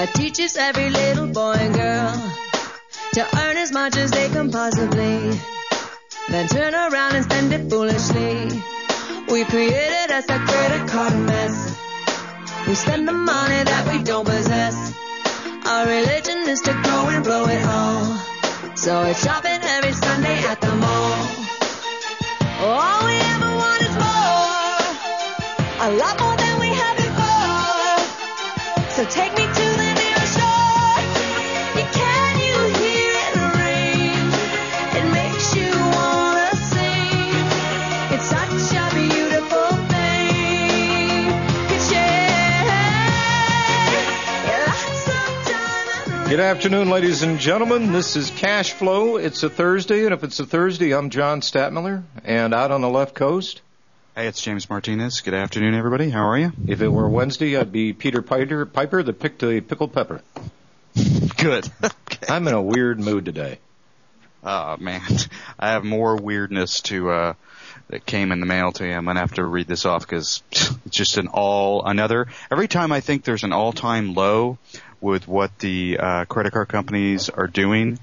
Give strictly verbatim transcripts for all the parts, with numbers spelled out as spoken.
that teaches every little boy and girl to earn as much as they can possibly, then turn around and spend it foolishly. We created us a credit card mess. We spend the money that we don't possess. Our religion is to go and blow it all. So it's shopping every Sunday at the mall. All we ever want is more, a lot more than we had before. So take me to the nearest shore. You can you hear it rain? It makes you wanna sing. It's such a beautiful thing. Could share lots of time and Good afternoon, ladies and gentlemen. This is Cash Flow. It's a Thursday, and if it's a Thursday, I'm John Statmiller, and out on the left coast. Hey, it's James Martinez. Good afternoon, everybody. How are you? If it were Wednesday, I'd be Peter Piper, Piper that picked a pickled pepper. Good. Okay. I'm in a weird mood today. Oh, man. I have more weirdness to uh that came in the mail to you. I'm going to have to read this off because it's just an all, another. Every time I think there's an all-time low with what the uh credit card companies are doing,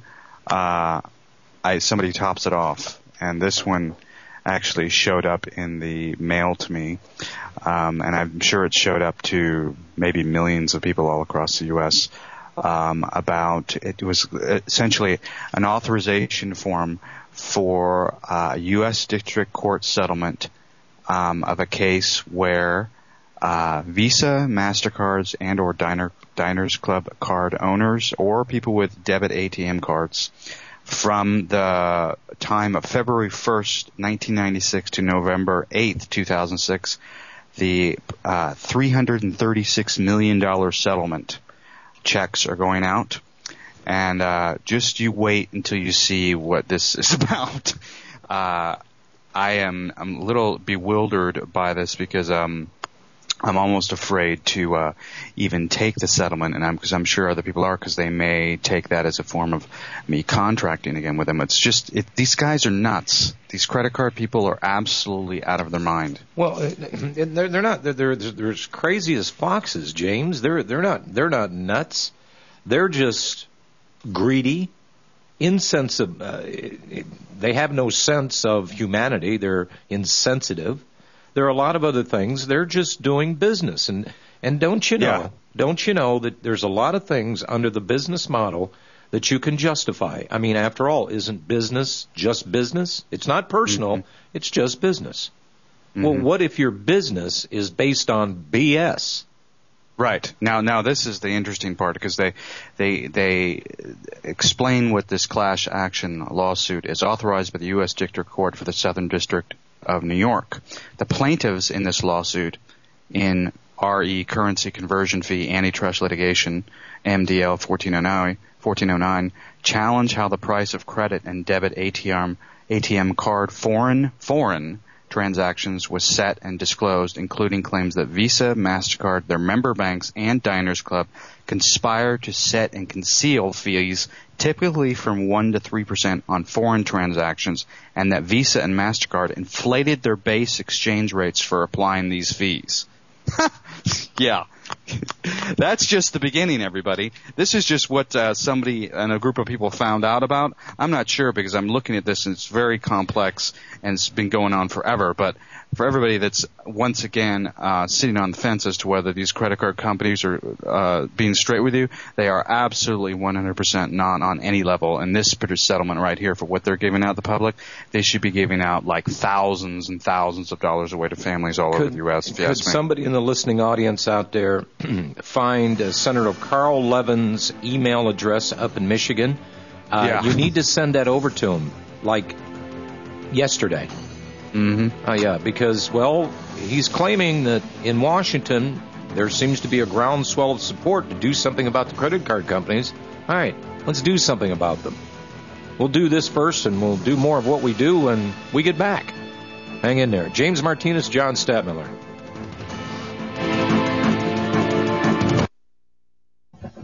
uh I somebody tops it off. And this one actually showed up in the mail to me, um, and I'm sure it showed up to maybe millions of people all across the U S Um, about it was essentially an authorization form for a U S District Court settlement um, of a case where uh, Visa, MasterCards, and or Diner, Diners Club card owners or people with debit A T M cards from the time of February first, nineteen ninety-six to November eighth, two thousand six, the uh, three hundred thirty-six million dollars settlement checks are going out. And uh, just you wait until you see what this is about. Uh, I am I'm a little bewildered by this because um, I'm almost afraid to uh, even take the settlement, and I'm because I'm sure other people are, because they may take that as a form of me contracting again with them. It's just it, these guys are nuts. These credit card people are absolutely out of their mind. Well, they're, they're not. They're, they're they're as crazy as foxes, James. They're they're not they're not nuts. They're just greedy, insensitive. Uh, they have no sense of humanity. They're insensitive. There are a lot of other things. They're just doing business. And, and don't you know, yeah. don't you know that there's a lot of things under the business model that you can justify? I mean, after all, isn't business just business? It's not personal. Mm-hmm. It's just business. Mm-hmm. Well, what if your business is based on B S? Right. Now, now this is the interesting part, because they, they, they explain what this class action lawsuit is authorized by the U S District Court for the Southern District of New York. The plaintiffs in this lawsuit in R E currency conversion fee antitrust litigation, M D L fourteen oh nine, challenge how the price of credit and debit A T M, A T M card foreign, foreign transactions was set and disclosed, including claims that Visa, MasterCard, their member banks, and Diners Club conspire to set and conceal fees typically from one to three percent on foreign transactions, and that Visa and MasterCard inflated their base exchange rates for applying these fees. Yeah. That's just the beginning, everybody. This is just what uh, somebody and a group of people found out about. I'm not sure, because I'm looking at this and it's very complex and it's been going on forever. But for everybody that's once again uh, sitting on the fence as to whether these credit card companies are uh, being straight with you, they are absolutely one hundred percent not on any level. And this particular settlement right here, for what they're giving out to the public, they should be giving out like thousands and thousands of dollars away to families all could, over the U S If you could ask me. Somebody in the listening audience out there find uh, Senator Carl Levin's email address up in Michigan? Uh, yeah. You need to send that over to him, like yesterday. Mm-hmm. Oh, uh, yeah, because, well, he's claiming that in Washington there seems to be a groundswell of support to do something about the credit card companies. All right, let's do something about them. We'll do this first, and we'll do more of what we do when we get back. Hang in there. James Martinez, John Statmiller.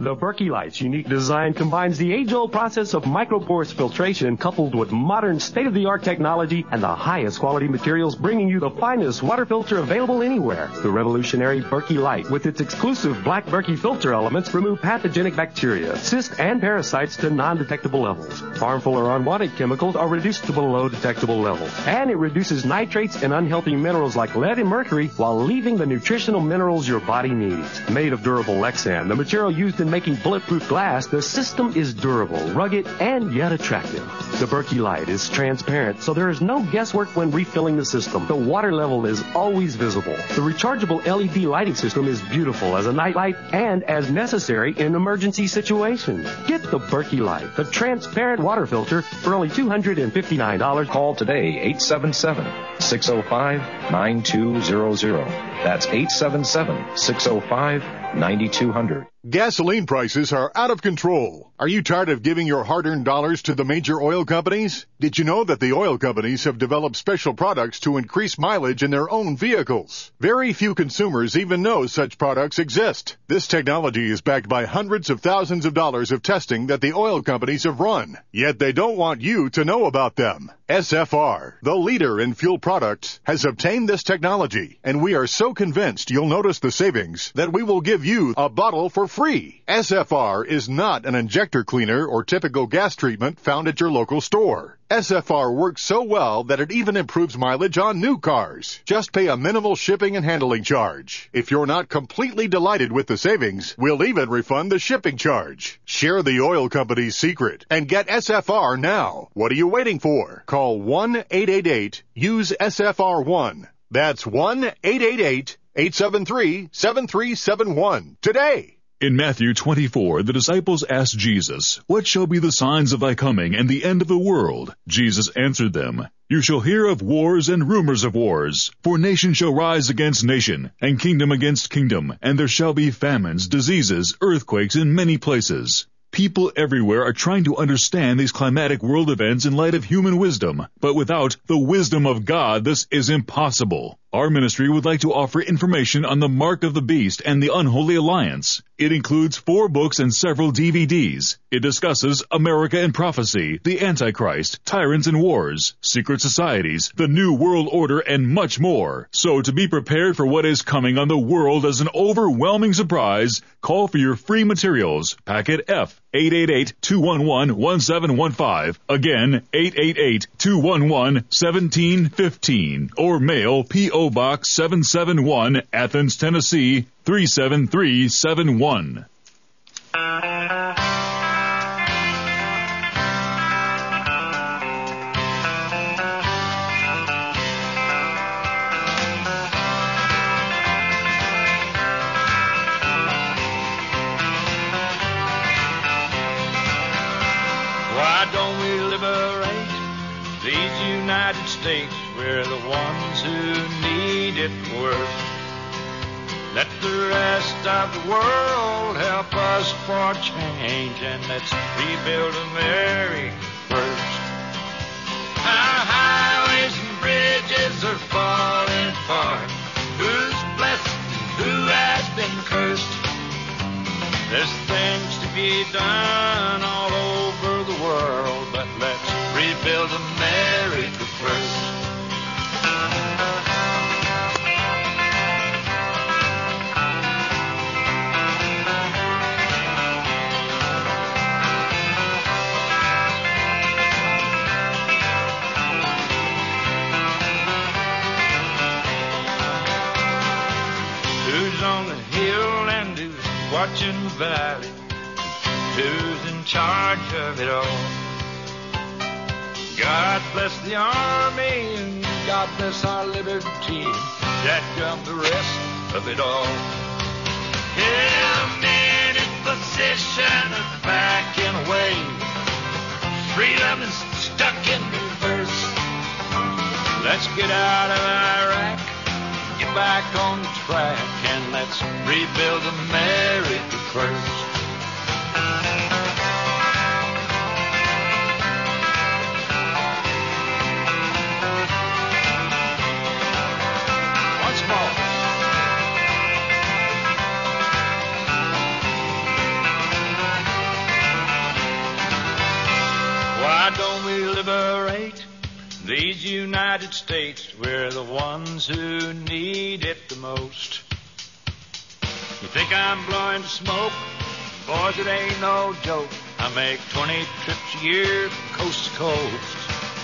The Berkey Light's unique design combines the age-old process of microporous filtration coupled with modern state-of-the-art technology and the highest quality materials, bringing you the finest water filter available anywhere. The revolutionary Berkey Light, with its exclusive black Berkey filter elements, remove pathogenic bacteria, cysts, and parasites to non-detectable levels. Harmful or unwanted chemicals are reduced to below detectable levels. And it reduces nitrates and unhealthy minerals like lead and mercury while leaving the nutritional minerals your body needs. Made of durable Lexan, the material used in making bulletproof glass, the system is durable, rugged, and yet attractive. The Berkey Light is transparent, so there is no guesswork when refilling the system. The water level is always visible. The rechargeable L E D lighting system is beautiful as a night light and as necessary in emergency situations. Get the Berkey Light, the transparent water filter, for only two hundred fifty-nine dollars. Call today, eight seven seven, six oh five, nine two zero zero. That's eight seven seven, six oh five, nine two zero zero. Gasoline prices are out of control. Are you tired of giving your hard-earned dollars to the major oil companies? Did you know that the oil companies have developed special products to increase mileage in their own vehicles? Very few consumers even know such products exist. This technology is backed by hundreds of thousands of dollars of testing that the oil companies have run. Yet they don't want you to know about them. S F R, the leader in fuel products, has obtained this technology, and we are so convinced you'll notice the savings that we will give you a bottle for free. S F R is not an injector cleaner or typical gas treatment found at your local store. S F R works so well that it even improves mileage on new cars. Just pay a minimal shipping and handling charge. If you're not completely delighted with the savings, we'll even refund the shipping charge. Share the oil company's secret and get S F R now. What are you waiting for? Call one eight eight eight, use S F R one. That's one eight eight eight, eight seven three, seven three seven one today. In Matthew twenty-four, the disciples asked Jesus, "What shall be the signs of thy coming and the end of the world?" Jesus answered them, "You shall hear of wars and rumors of wars. For nation shall rise against nation, and kingdom against kingdom, and there shall be famines, diseases, earthquakes in many places." People everywhere are trying to understand these climatic world events in light of human wisdom, but without the wisdom of God, this is impossible. Our ministry would like to offer information on the Mark of the Beast and the Unholy Alliance. It includes four books and several D V Ds. It discusses America and Prophecy, the Antichrist, Tyrants and Wars, Secret Societies, the New World Order, and much more. So to be prepared for what is coming on the world as an overwhelming surprise, call for your free materials. Packet F, eight eight eight, two one one, one seven one five. Again, eight eight eight, two one one, one seven one five. Or mail P O Box seven seven one, Athens, Tennessee, three seven three seven one. Why don't we liberate these United States? We're the ones who need it worst. Let the rest of the world help us for change, and let's rebuild America first. Our highways and bridges are falling apart. Who's blessed and who has been cursed? There's things to be done all over the world, but let's rebuild America first. Who's on the hill and who's watching the valley? Who's in charge of it all? God bless the army and God bless our liberty. That got the rest of it all. Yeah, men in position are backing away. Freedom is stuck in reverse. Let's get out of Iraq, get back on track, and let's rebuild America first. Once more. United States, we're the ones who need it the most. You think I'm blowing smoke? Boys, it ain't no joke. I make twenty trips a year coast to coast.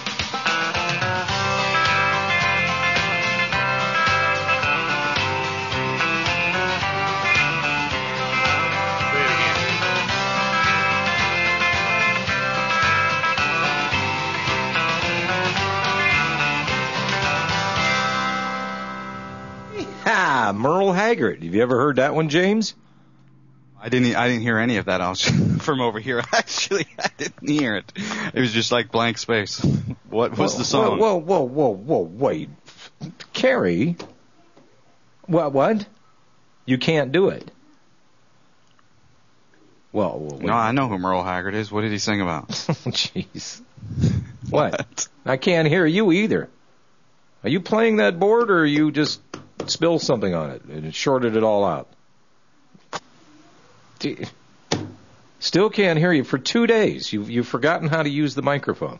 Ha! Merle Haggard. Have you ever heard that one, James? I didn't. I didn't hear any of that. I was from over here. Actually, I didn't hear it. It was just like blank space. What was whoa, the song? Whoa, whoa, whoa, whoa, whoa! Wait, Carrie. What? What? You can't do it. Well, well no, I know who Merle Haggard is. What did he sing about? Jeez. What? what? I can't hear you either. Are you playing that board, or you just spill something on it and it shorted it all out? Still can't hear you for two days. You've you've forgotten how to use the microphone.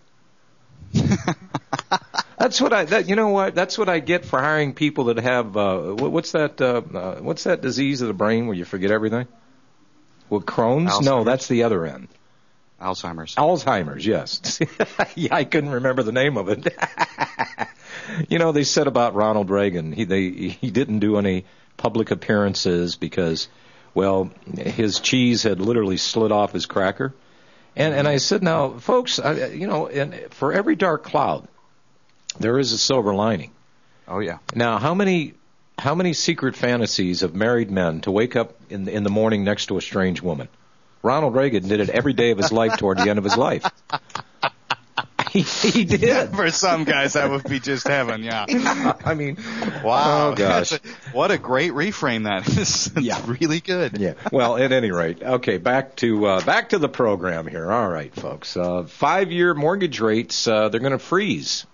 That's what I. That you know what? That's what I get for hiring people that have. Uh, what's that? Uh, uh, what's that disease of the brain where you forget everything? What, Crohn's? Alzheimer's. No, that's the other end. Alzheimer's. Alzheimer's. Yes. Yeah, I couldn't remember the name of it. You know, they said about Ronald Reagan. He they he didn't do any public appearances because, well, his cheese had literally slid off his cracker. And and I said, now, folks, I, you know, in, for every dark cloud, there is a silver lining. Oh yeah. Now, how many how many secret fantasies of married men to wake up in the, in the morning next to a strange woman? Ronald Reagan did it every day of his life toward the end of his life. He, he did. Yeah, for some guys, that would be just heaven, yeah. I mean, wow. Oh, gosh. A, what a great reframe that is. It's yeah. really good. Yeah. Well, at any rate, okay, back to uh, back to the program here. All right, folks. Uh, five-year mortgage rates, uh, they're going to freeze.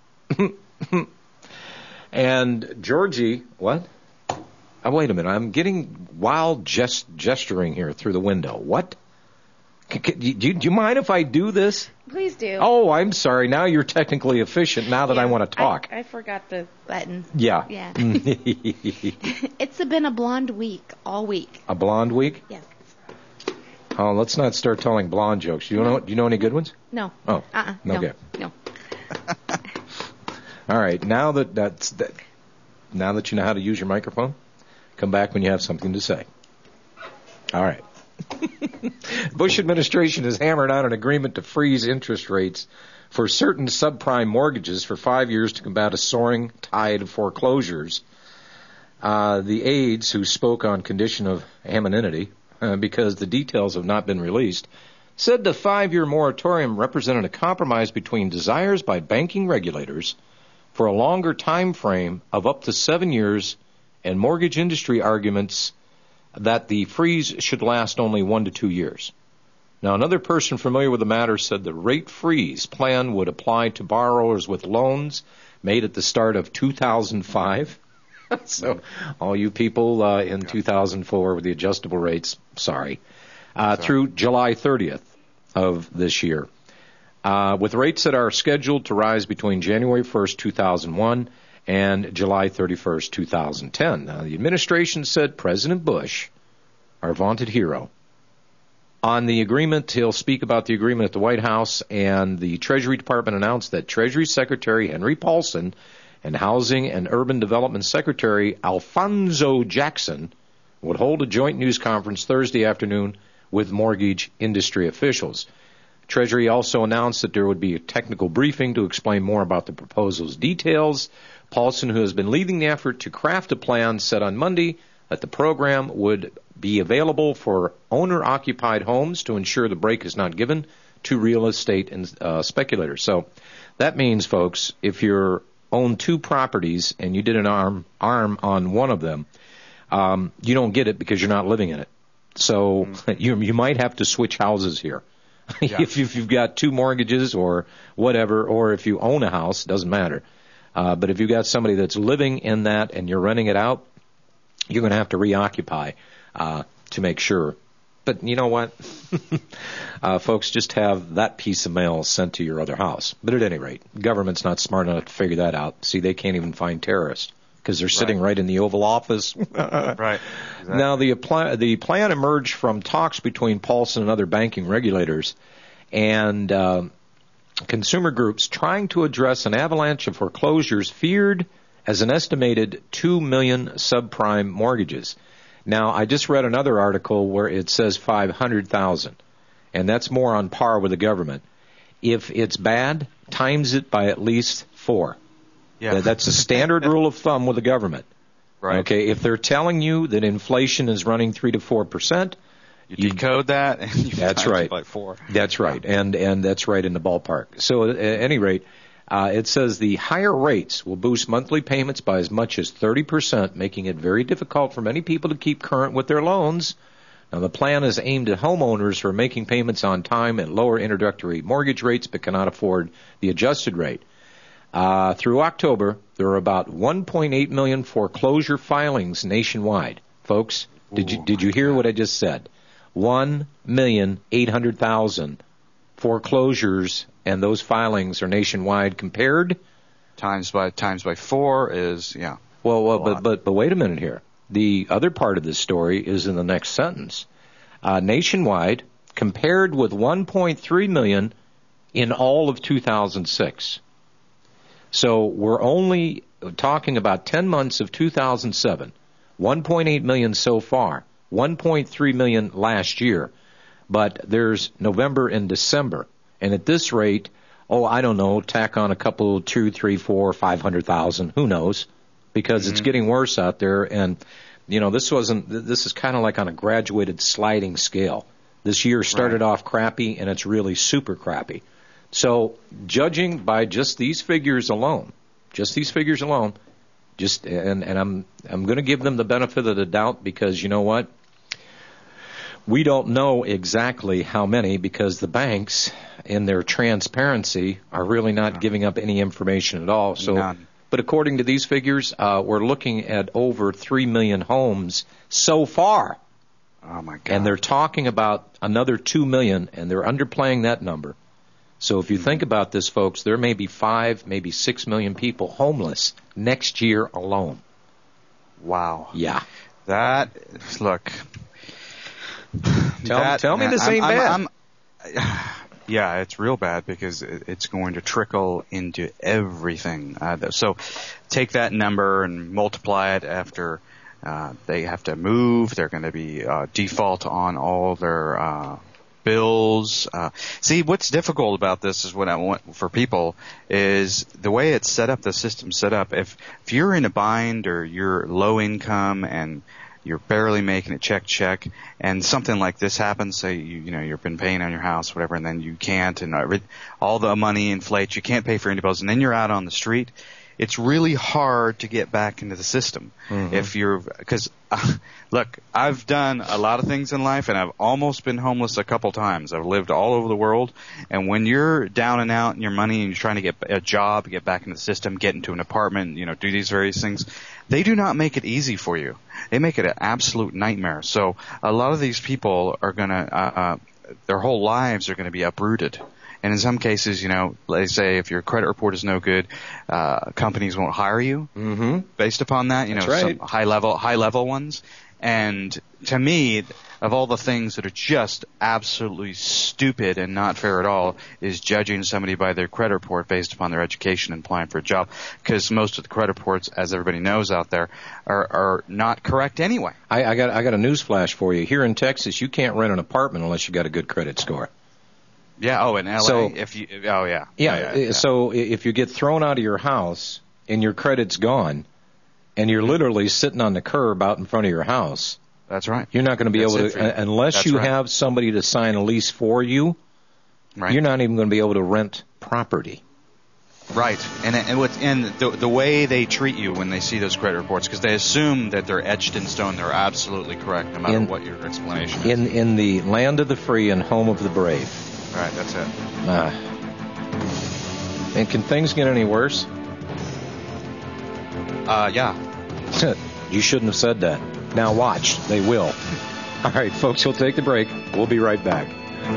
And Georgie, what? Oh, wait a minute. I'm getting wild gest- gesturing here through the window. What? C- c- do, you, do you mind if I do this? Please do. Oh, I'm sorry. Now you're technically efficient now that yeah, I want to talk. I, I forgot the button. Yeah. Yeah. It's been a blonde week, all week. A blonde week? Yes. Oh, let's not start telling blonde jokes. Do you know? Do you know any good ones? No. Oh. Uh-uh. Okay. No. No. All right. Now that that's that, now that you know how to use your microphone, come back when you have something to say. All right. The Bush administration has hammered out an agreement to freeze interest rates for certain subprime mortgages for five years to combat a soaring tide of foreclosures. Uh, the aides, who spoke on condition of anonymity uh, because the details have not been released, said the five-year moratorium represented a compromise between desires by banking regulators for a longer time frame of up to seven years and mortgage industry arguments that the freeze should last only one to two years. Now, another person familiar with the matter said the rate freeze plan would apply to borrowers with loans made at the start of two thousand five. So, all you people uh, in two thousand four with the adjustable rates, sorry, uh, sorry. through July thirtieth of this year, uh, with rates that are scheduled to rise between January first, two thousand one and July thirty-first, two thousand ten. Now, the administration said President Bush, our vaunted hero, on the agreement, he'll speak about the agreement at the White House, and the Treasury Department announced that Treasury Secretary Henry Paulson and Housing and Urban Development Secretary Alfonso Jackson would hold a joint news conference Thursday afternoon with mortgage industry officials. Treasury also announced that there would be a technical briefing to explain more about the proposal's details. Paulson, who has been leading the effort to craft a plan, said on Monday that the program would be available for owner-occupied homes to ensure the break is not given to real estate and uh, speculators. So that means, folks, if you own two properties and you did an arm arm on one of them, um, you don't get it because you're not living in it. So mm. you you might have to switch houses here. Yeah. if, if you've got two mortgages or whatever, or if you own a house, doesn't matter. Uh, but if you've got somebody that's living in that and you're renting it out, you're going to have to reoccupy uh, to make sure But you know what? uh, folks, just have that piece of mail sent to your other house. But at any rate, government's not smart enough to figure that out. See, they can't even find terrorists because they're sitting right. right in the Oval Office. Right. Exactly. Now, the, apply, the plan emerged from talks between Paulson and other banking regulators and uh, consumer groups trying to address an avalanche of foreclosures feared as an estimated two million subprime mortgages. Now, I just read another article where it says five hundred thousand, and that's more on par with the government. If it's bad, times it by at least four. Yeah. That's a standard rule of thumb with the government. Right. Okay, if they're telling you that inflation is running three to four percent, you decode that, and you that's times right. it by four. That's right, and and that's right in the ballpark. So at any rate, uh, it says the higher rates will boost monthly payments by as much as thirty percent, making it very difficult for many people to keep current with their loans. Now, the plan is aimed at homeowners who are making payments on time at lower introductory mortgage rates but cannot afford the adjusted rate. Uh, through October, there are about one point eight million foreclosure filings nationwide. Folks, did you did you hear what I just said? one million eight hundred thousand foreclosures, and those filings are nationwide. Compared times by times by four is yeah. Well, well, but but but wait a minute here. The other part of this story is in the next sentence. Uh, nationwide, compared with one point three million in all of two thousand six. So we're only talking about ten months of two thousand seven, one point eight million so far, one point three million last year. But there's November and December. And at this rate, oh, I don't know, tack on a couple, two, three, four, five hundred thousand, who knows? Because mm-hmm. it's getting worse out there. And, you know, this wasn't, this is kind of like on a graduated sliding scale. This year started right. off crappy, and it's really super crappy. So, judging by just these figures alone, just these figures alone, just and, and I'm I'm going to give them the benefit of the doubt because you know what? We don't know exactly how many because the banks, in their transparency, are really not giving up any information at all. So, None. But according to these figures, uh, we're looking at over three million homes so far. Oh my God! And they're talking about another two million, and they're underplaying that number. So if you think about this, folks, there may be five, maybe six million people homeless next year alone. Wow. Yeah. That, look. Tell, that, tell me this ain't I'm, bad. I'm, I'm, yeah, it's real bad because it's going to trickle into everything. Uh, so take that number and multiply it after uh, they have to move. They're going to be uh, default on all their uh bills. Uh, see, what's difficult about this is what I want for people is the way it's set up, the system's set up. If, if you're in a bind or you're low income and you're barely making a check check and something like this happens, say, you, you know, you've been paying on your house, whatever, and then you can't and all the money inflates, you can't pay for any bills, and then you're out on the street. It's really hard to get back into the system. Mm-hmm. If you're, because, uh, look, I've done a lot of things in life, and I've almost been homeless a couple times. I've lived all over the world, and when you're down and out in your money and you're trying to get a job, get back into the system, get into an apartment, you know, do these various things, they do not make it easy for you. They make it an absolute nightmare. So a lot of these people are going to, uh, uh, their whole lives are going to be uprooted. And in some cases, you know, they say if your credit report is no good, uh, companies won't hire you mm-hmm. based upon that, you That's know, right. some high level, high level ones. And to me, of all the things that are just absolutely stupid and not fair at all is judging somebody by their credit report based upon their education and applying for a job. Because most of the credit reports, as everybody knows out there, are, are not correct anyway. I, I got, I got a news flash for you. Here in Texas, you can't rent an apartment unless you got a good credit score. Yeah. Oh, in L A, so, if you. Oh, yeah. yeah. Yeah, yeah. So if you get thrown out of your house and your credit's gone, and you're literally sitting on the curb out in front of your house, that's right. You're not going to be That's able to, uh, unless That's you right. have somebody to sign a lease for you. Right. You're not even going to be able to rent property. Right, and and, what, and the, the way they treat you when they see those credit reports, because they assume that they're etched in stone, they're absolutely correct, no matter in, what your explanation is. In in the land of the free and home of the brave. Right, that's it. Uh, and can things get any worse? Uh, yeah. You shouldn't have said that. Now watch, they will. All right, folks, we'll take the break. We'll be right back.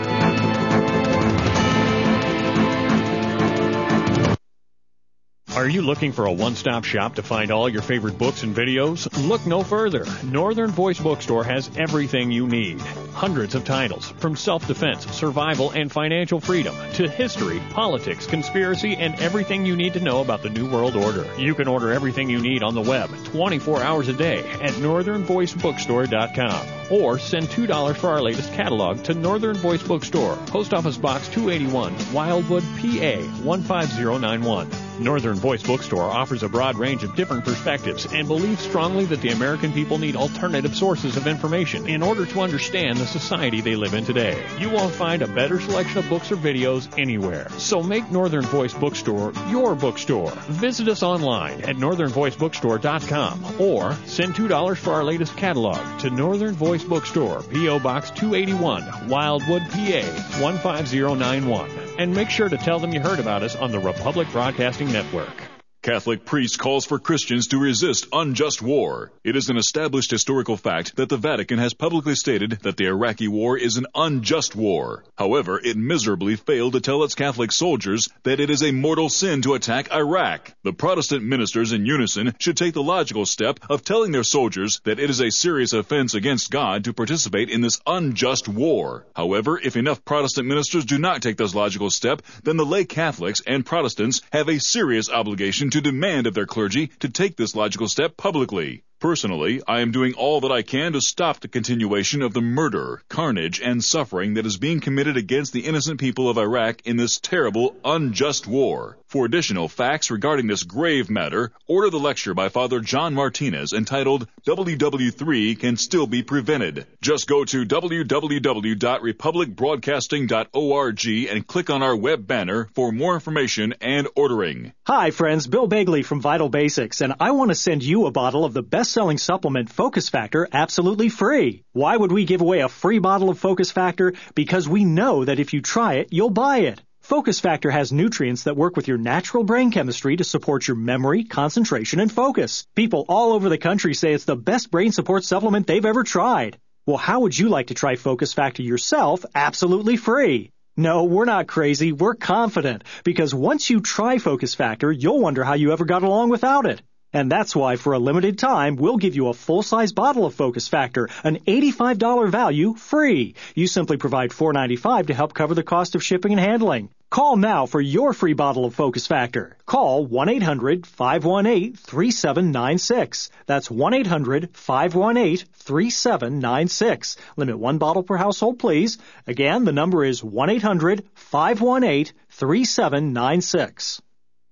Are you looking for a one-stop shop to find all your favorite books and videos? Look no further. Northern Voice Bookstore has everything you need. Hundreds of titles, from self-defense, survival, and financial freedom, to history, politics, conspiracy, and everything you need to know about the New World Order. You can order everything you need on the web, twenty-four hours a day, at northern voice bookstore dot com. Or send two dollars for our latest catalog to Northern Voice Bookstore, Post Office Box two eighty-one, Wildwood, P A one five zero nine one. Northern Voice Bookstore offers a broad range of different perspectives and believes strongly that the American people need alternative sources of information in order to understand the society they live in today. You won't find a better selection of books or videos anywhere. So make Northern Voice Bookstore your bookstore. Visit us online at northern voice bookstore dot com or send two dollars for our latest catalog to Northern Voice Bookstore, P O Box two eighty-one, Wildwood, P A one five zero nine one. And make sure to tell them you heard about us on the Republic Broadcasting Network. Catholic priest calls for Christians to resist unjust war. It is an established historical fact that the Vatican has publicly stated that the Iraqi war is an unjust war. However, it miserably failed to tell its Catholic soldiers that it is a mortal sin to attack Iraq. The Protestant ministers in unison should take the logical step of telling their soldiers that it is a serious offense against God to participate in this unjust war. However, if enough Protestant ministers do not take this logical step, then the lay Catholics and Protestants have a serious obligation to demand of their clergy to take this logical step publicly. Personally, I am doing all that I can to stop the continuation of the murder, carnage, and suffering that is being committed against the innocent people of Iraq in this terrible, unjust war. For additional facts regarding this grave matter, order the lecture by Father John Martinez entitled W W three Can Still Be Prevented. Just go to w w w dot republic broadcasting dot org and click on our web banner for more information and ordering. Hi, friends. Bill Bagley from Vital Basics, and I want to send you a bottle of the best-selling supplement Focus Factor absolutely free. Why would we give away a free bottle of Focus Factor? Because we know that if you try it, you'll buy it. Focus Factor has nutrients that work with your natural brain chemistry to support your memory, concentration, and focus. People all over the country say it's the best brain support supplement they've ever tried. Well, how would you like to try Focus Factor yourself absolutely free? No, we're not crazy. We're confident. Because once you try Focus Factor, you'll wonder how you ever got along without it. And that's why, for a limited time, we'll give you a full-size bottle of Focus Factor, an eighty-five dollars value, free. You simply provide four dollars and ninety-five cents to help cover the cost of shipping and handling. Call now for your free bottle of Focus Factor. Call one eight hundred five one eight three seven nine six. That's one eight hundred five one eight three seven nine six. Limit one bottle per household, please. Again, the number is one eight hundred five one eight three seven nine six.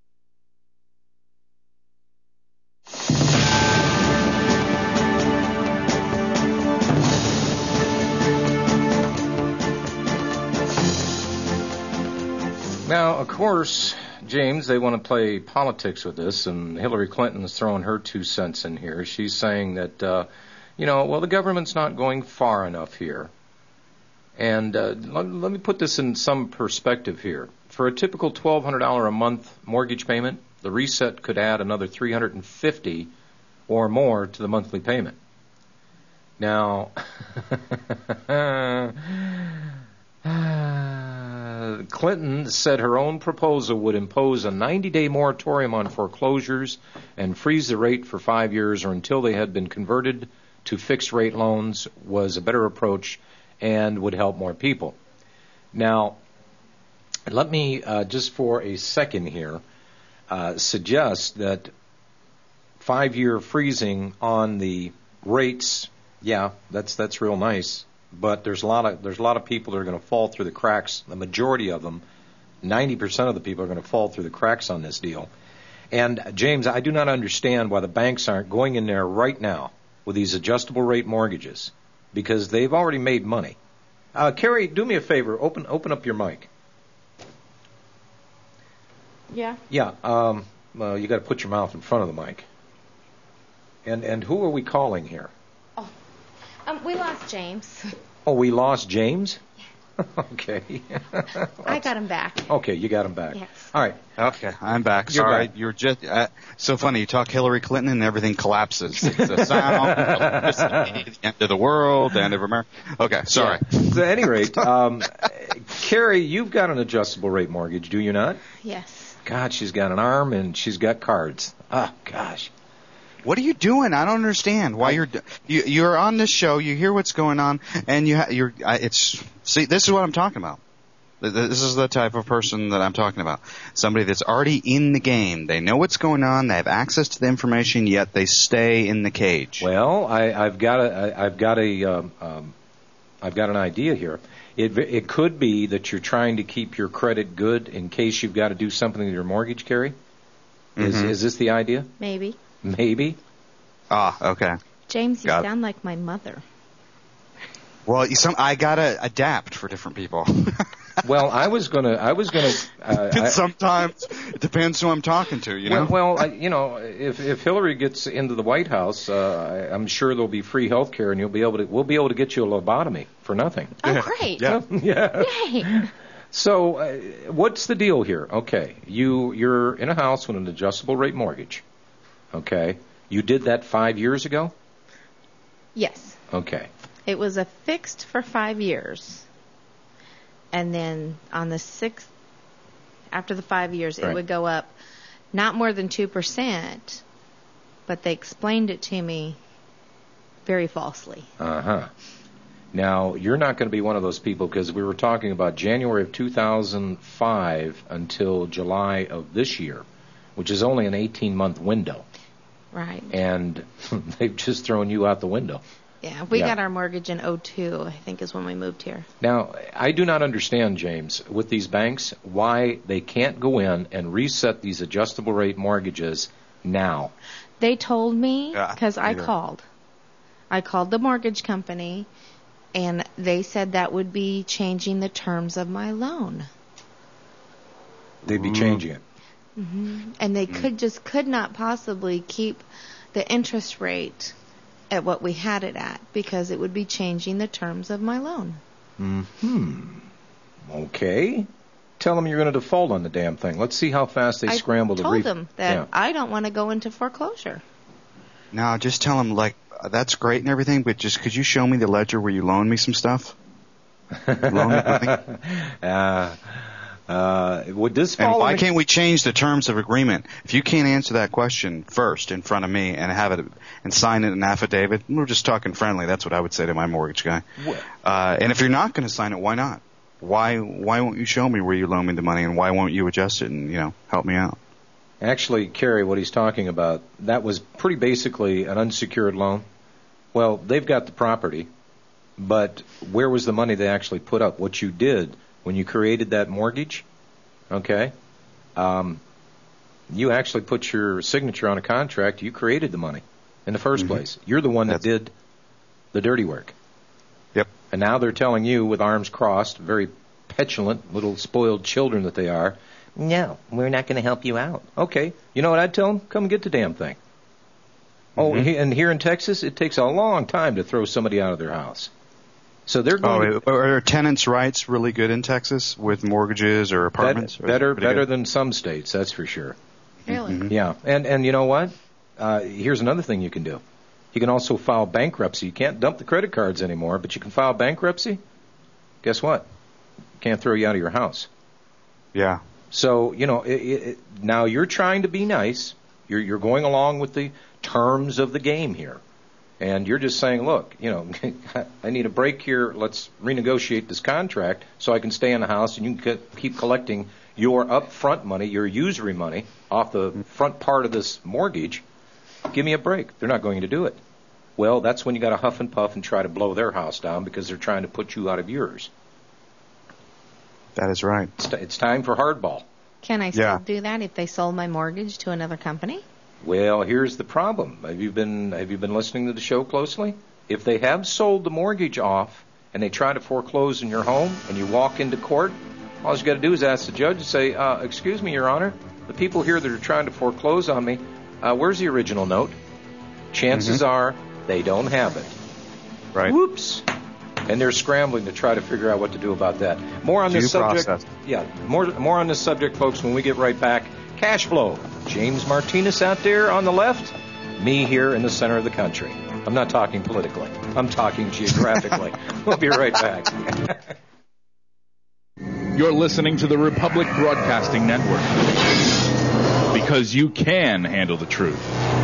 Now, of course, James, they want to play politics with this, and Hillary Clinton's throwing her two cents in here. She's saying that, uh, you know, well, the government's not going far enough here. And uh, let, let me put this in some perspective here. For a typical twelve hundred dollars a month mortgage payment, the reset could add another three hundred fifty dollars or more to the monthly payment. Now, Clinton said her own proposal would impose a ninety-day moratorium on foreclosures and freeze the rate for five years or until they had been converted to fixed-rate loans was a better approach and would help more people. Now, let me, uh, just for a second here, uh, suggest that five-year freezing on the rates, yeah, that's that's real nice. But there's a lot of there's a lot of people that are going to fall through the cracks. The majority of them, ninety percent of the people, are going to fall through the cracks on this deal. And James, I do not understand why the banks aren't going in there right now with these adjustable rate mortgages, because they've already made money. Uh, Carrie, do me a favor. Open open up your mic. Yeah. Yeah. Um, well, you got to put your mouth in front of the mic. And and who are we calling here? Oh, um, we lost James. Oh, we lost James? Okay. I got him back. Okay, you got him back. Yes. All right. Okay, I'm back. You're Sorry, back. you're just uh, so funny. You talk Hillary Clinton and everything collapses. It's the sound, electricity, the end of the world, the end of America. Okay, sorry. Yeah. So at any rate, um, Carrie, you've got an adjustable rate mortgage, do you not? Yes. God, she's got an arm and she's got cards. Oh, gosh. What are you doing? I don't understand why you're you, you're on this show. You hear what's going on, and you ha- you're I, it's see. This is what I'm talking about. This is the type of person that I'm talking about. Somebody that's already in the game. They know what's going on. They have access to the information, yet they stay in the cage. Well, I, I've got a, I, I've got a, um, um, I've got an idea here. It, it could be that you're trying to keep your credit good in case you've got to do something with your mortgage, Carrie. Is, Mm-hmm. is this the idea? Maybe. Maybe. Ah, okay. James, you Got- sound like my mother. Well, you some I gotta adapt for different people. Well, I was gonna, I was gonna. Uh, I, Sometimes it depends who I'm talking to. You know. Well, well I, you know, if if Hillary gets into the White House, uh, I, I'm sure there'll be free health care, and you'll be able to. We'll be able to get you a lobotomy for nothing. Oh, great. Yeah. Yeah. Yay. So, uh, what's the deal here? Okay, you you're in a house with an adjustable rate mortgage. Okay, you did that five years ago. Yes. Okay. It was a fixed for five years. And then on the sixth, after the five years, Right. it would go up not more than two percent, but they explained it to me very falsely. Uh huh. Now, you're not going to be one of those people because we were talking about January of two thousand five until July of this year, which is only an eighteen-month window. Right. And they've just thrown you out the window. Yeah, we Yeah. got our mortgage in oh two, I think is when we moved here. Now, I do not understand, James, with these banks, why they can't go in and reset these adjustable rate mortgages now. They told me, Yeah, because I either. called. I called the mortgage company, and they said that would be changing the terms of my loan. They'd be changing it. hmm And they could just could not possibly keep the interest rate at what we had it at because it would be changing the terms of my loan. Hmm. Okay. Tell them you're going to default on the damn thing. Let's see how fast they I scramble to told re- them that Yeah. I don't want to go into foreclosure. No, just tell them like that's great and everything, but just could you show me the ledger where you loaned me some stuff? Loan me money? uh, uh, would this And fall why in the- can't we change the terms of agreement? If you can't answer that question first in front of me and have it and sign it in an affidavit, we're just talking friendly. That's what I would say to my mortgage guy. What? Uh, and if you're not going to sign it, why not? Why why won't you show me where you loan me the money, and why won't you adjust it and you know help me out? Actually, Kerry, what he's talking about, that was pretty basically an unsecured loan. Well, they've got the property, but where was the money they actually put up? What you did when you created that mortgage, okay, um, you actually put your signature on a contract. You created the money in the first Mm-hmm. place. You're the one that That's- did the dirty work. Yep. And now they're telling you with arms crossed, very petulant little spoiled children that they are, no, we're not going to help you out. Okay, you know what I'd tell them? Come and get the damn thing. Oh, Mhm. he- and here in Texas, it takes a long time to throw somebody out of their house. So they're Oh, going to, are tenants' rights really good in Texas with mortgages or apartments? bet- Or is it better pretty better good? than some states, that's for sure. Really? Mhm. Yeah, and and you know what? Uh, here's another thing you can do. You can also file bankruptcy. You can't dump the credit cards anymore, but you can file bankruptcy. Guess what? Can't throw you out of your house. Yeah. So, you know, it, it, now you're trying to be nice. You're, you're going along with the terms of the game here. And you're just saying, look, you know, I need a break here. Let's renegotiate this contract so I can stay in the house and you can keep collecting your upfront money, your usury money, off the front part of this mortgage. Give me a break. They're not going to do it. Well, that's when you got to huff and puff and try to blow their house down because they're trying to put you out of yours. That is right. It's, t- it's time for hardball. Can I still Yeah. do that if they sold my mortgage to another company? Well, here's the problem. Have you been have you been listening to the show closely? If they have sold the mortgage off and they try to foreclose in your home and you walk into court, all you got to do is ask the judge and say, uh, "Excuse me, Your Honor, the people here that are trying to foreclose on me, uh, where's the original note?" Chances Mhm. are they don't have it. Right. Whoops. and they're scrambling to try to figure out what to do about that. More on this Due subject. process. Yeah, more more on this subject, folks, when we get right back. Cash flow. James Martinez out there on the left, me here in the center of the country. I'm not talking politically. I'm talking geographically. We'll be right back. You're listening to the Republic Broadcasting Network, because you can handle the truth.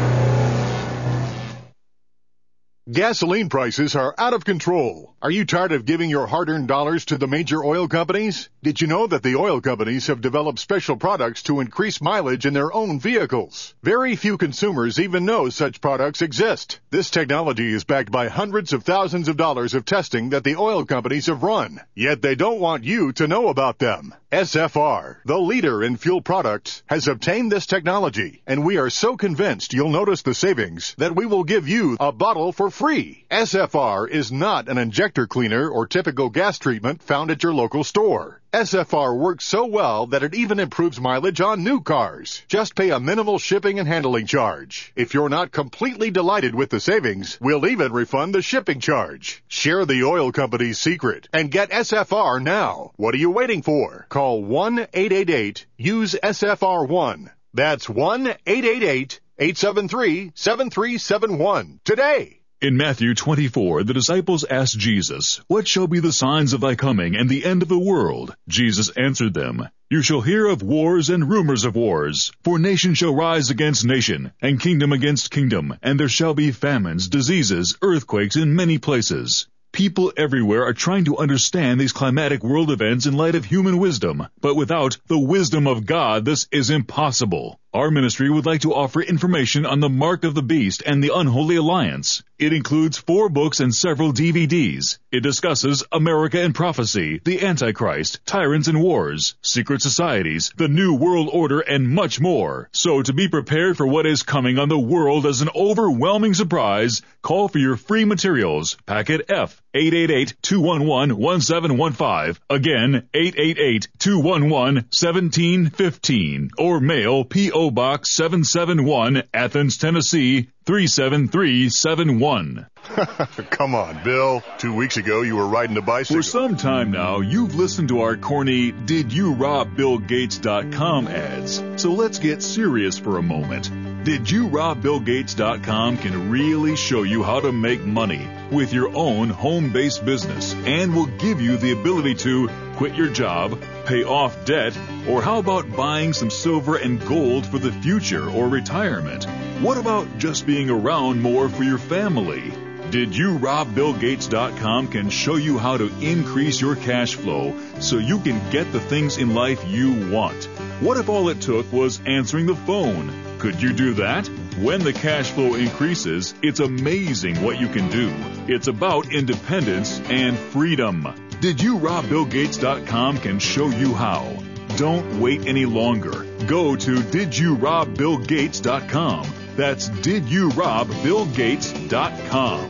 Gasoline prices are out of control. Are you tired of giving your hard-earned dollars to the major oil companies? Did you know that the oil companies have developed special products to increase mileage in their own vehicles? Very few consumers even know such products exist. This technology is backed by hundreds of thousands of dollars of testing that the oil companies have run. Yet they don't want you to know about them. S F R, the leader in fuel products, has obtained this technology, and we are so convinced you'll notice the savings that we will give you a bottle for free. S F R is not an injector cleaner or typical gas treatment found at your local store. S F R works so well that it even improves mileage on new cars. Just pay a minimal shipping and handling charge. If you're not completely delighted with the savings, we'll even refund the shipping charge. Share the oil company's secret and get S F R now. What are you waiting for? Call one eight eight eight, use S F R one. That's one eight eight eight, eight seven three, seven three seven one today. In Matthew twenty-four, the disciples asked Jesus, "What shall be the signs of thy coming and the end of the world?" Jesus answered them, "You shall hear of wars and rumors of wars. For nation shall rise against nation, and kingdom against kingdom, and there shall be famines, diseases, earthquakes in many places." People everywhere are trying to understand these climatic world events in light of human wisdom, but without the wisdom of God, this is impossible. Our ministry would like to offer information on the Mark of the Beast and the Unholy Alliance. It includes four books and several D V Ds. It discusses America and prophecy, the Antichrist, tyrants and wars, secret societies, the New World Order, and much more. So to be prepared for what is coming on the world as an overwhelming surprise, call for your free materials. Packet F, eight eight eight, two one one, one seven one five. Again, eight eight eight, two one one, one seven one five. Or mail P O Box seven seven one, Athens, Tennessee, three seven three seven one. Come on, Bill. Two weeks ago, you were riding a bicycle. For some time now, you've listened to our corny Did You Rob Bill Gates dot com ads. So let's get serious for a moment. Did You Rob Bill Gates dot com can really show you how to make money with your own home-based business and will give you the ability to quit your job, pay off debt, or how about buying some silver and gold for the future or retirement? What about just being around more for your family? Did You Rob Bill Gates dot com can show you how to increase your cash flow so you can get the things in life you want. What if all it took was answering the phone? Could you do that? When the cash flow increases, it's amazing what you can do. It's about independence and freedom. Did You Rob Bill Gates dot com can show you how. Don't wait any longer. Go to Did You Rob Bill Gates dot com. That's Did You Rob Bill Gates dot com.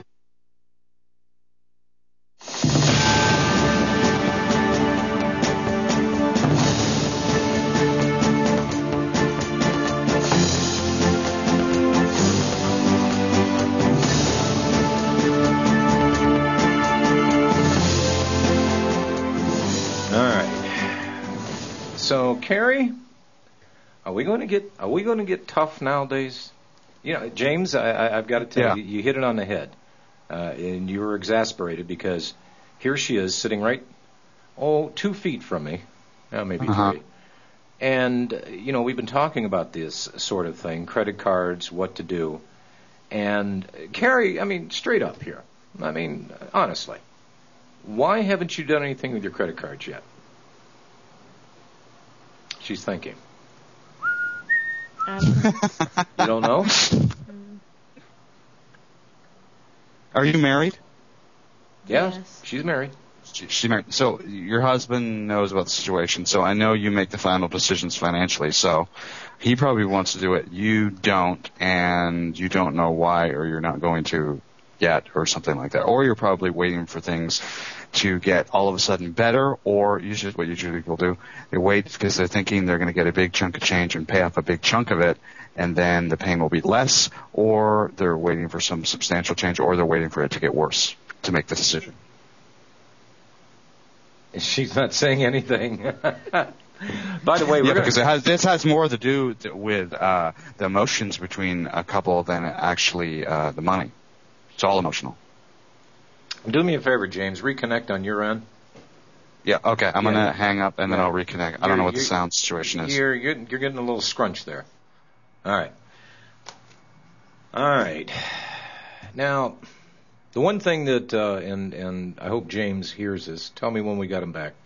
So, Carrie, are we going to get are we going to get tough nowadays? You know, James, I, I, I've got to tell yeah. you, you hit it on the head, uh, and you were exasperated because here she is sitting right, oh, two feet from me, oh, maybe uh-huh. three, and you know we've been talking about this sort of thing, credit cards, what to do, and Carrie, I mean, straight up here, I mean, honestly, why haven't you done anything with your credit cards yet? She's thinking. I don't know. You don't know? Are you married? Yes, Yes. she's married. She, she's married. So your husband knows about the situation. So I know you make the final decisions financially. So he probably wants to do it. You don't, and you don't know why, or you're not going to yet, or something like that. Or you're probably waiting for things to get all of a sudden better, or usually what usually people do, they wait because they're thinking they're going to get a big chunk of change and pay off a big chunk of it, and then the pain will be less, or they're waiting for some substantial change, or they're waiting for it to get worse to make the decision. She's not saying anything. By the way, we're yeah, gonna... because it has, this has more to do with uh, the emotions between a couple than actually uh, the money. It's all emotional. Do me a favor, James. Reconnect on your end. Yeah, okay. I'm Yeah. going to hang up, and then Yeah. I'll reconnect. I don't know what the sound situation is. You're, you're, you're getting a little scrunch there. All right. All right. Now, the one thing that, uh, and, and I hope James hears this, tell me when we got him back.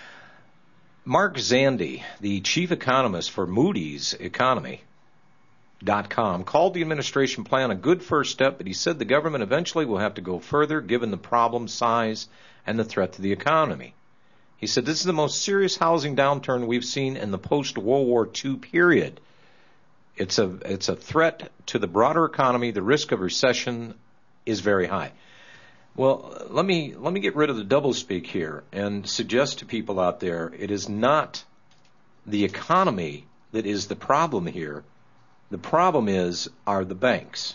Mark Zandi, the chief economist for Moody's Economy dot com, called the administration plan a good first step, but he said the government eventually will have to go further given the problem size and the threat to the economy. He said this is the most serious housing downturn we've seen in the post-World War Two period. It's a it's a threat to the broader economy. The risk of recession is very high. Well, let me let me get rid of the doublespeak here and suggest to people out there it is not the economy that is the problem here. The problem is are the banks.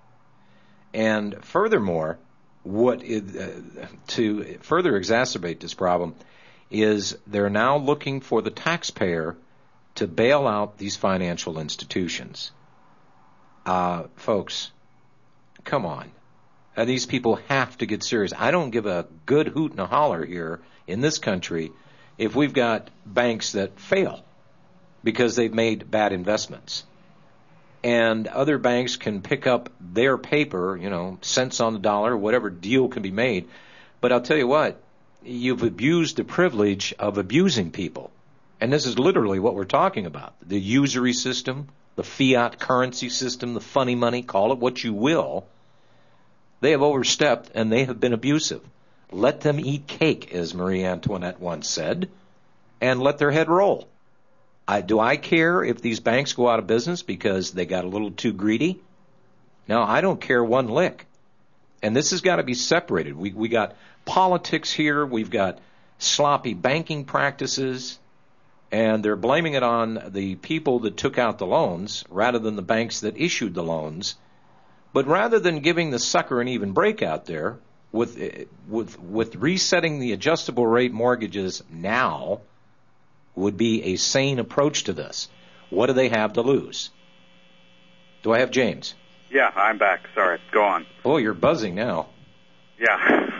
And furthermore, what it, uh, to further exacerbate this problem is they're now looking for the taxpayer to bail out these financial institutions. Uh, folks, come on. Uh, these people have to get serious. I don't give a good hoot and a holler here in this country if we've got banks that fail because they've made bad investments. And other banks can pick up their paper, you know, cents on the dollar, whatever deal can be made. But I'll tell you what, you've abused the privilege of abusing people. And this is literally what we're talking about. The usury system, the fiat currency system, the funny money, call it what you will. They have overstepped and they have been abusive. Let them eat cake, as Marie Antoinette once said, and let their head roll. I, do I care if these banks go out of business because they got a little too greedy? No, I don't care one lick. And this has got to be separated. We we got politics here. We've got sloppy banking practices. And they're blaming it on the people that took out the loans rather than the banks that issued the loans. But rather than giving the sucker an even break out there with with with resetting the adjustable rate mortgages now would be a sane approach to this. What do they have to lose? Do I have James? Yeah, I'm back. Sorry. Go on. Oh, you're buzzing now. Yeah.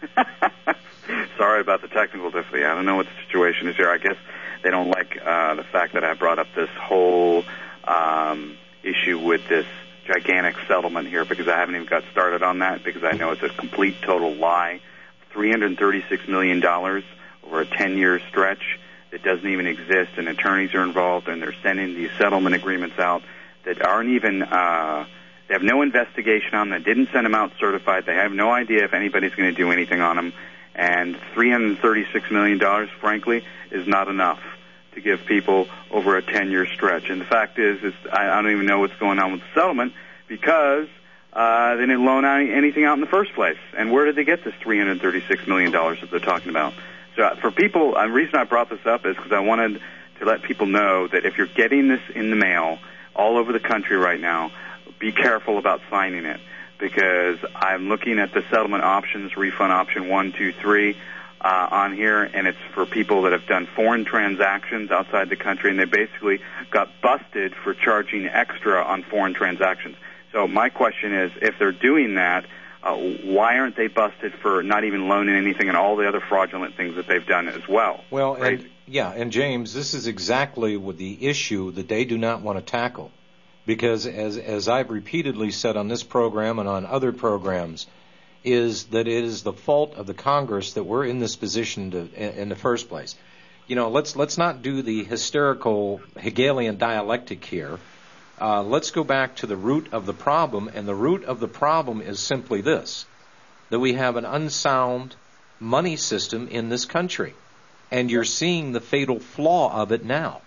Sorry about the technical difficulty. I don't know what the situation is here. I guess they don't like uh, the fact that I brought up this whole um, issue with this gigantic settlement here because I haven't even got started on that because I know it's a complete total lie. three hundred thirty-six million dollars over a ten-year stretch that doesn't even exist, and attorneys are involved, and they're sending these settlement agreements out that aren't even, uh, they have no investigation on them, didn't send them out certified, they have no idea if anybody's going to do anything on them, and three hundred thirty-six million dollars, frankly, is not enough to give people over a ten-year stretch. And the fact is, is I, I don't even know what's going on with the settlement because uh, they didn't loan anything out in the first place. And where did they get this three hundred thirty-six million dollars that they're talking about? So for people, the reason I brought this up is because I wanted to let people know that if you're getting this in the mail all over the country right now, be careful about signing it because I'm looking at the settlement options, refund option one, two, three uh, on here, and it's for people that have done foreign transactions outside the country, and they basically got busted for charging extra on foreign transactions. So my question is, if they're doing that, Uh, why aren't they busted for not even loaning anything and all the other fraudulent things that they've done as well? Well, right? and, yeah, and James, this is exactly what the issue that they do not want to tackle. Because as, as I've repeatedly said on this program and on other programs, is that it is the fault of the Congress that we're in this position to, in, in the first place. You know, let's, let's not do the hysterical Hegelian dialectic here. Uh, let's go back to the root of the problem, and the root of the problem is simply this, that we have an unsound money system in this country, and you're seeing the fatal flaw of it now.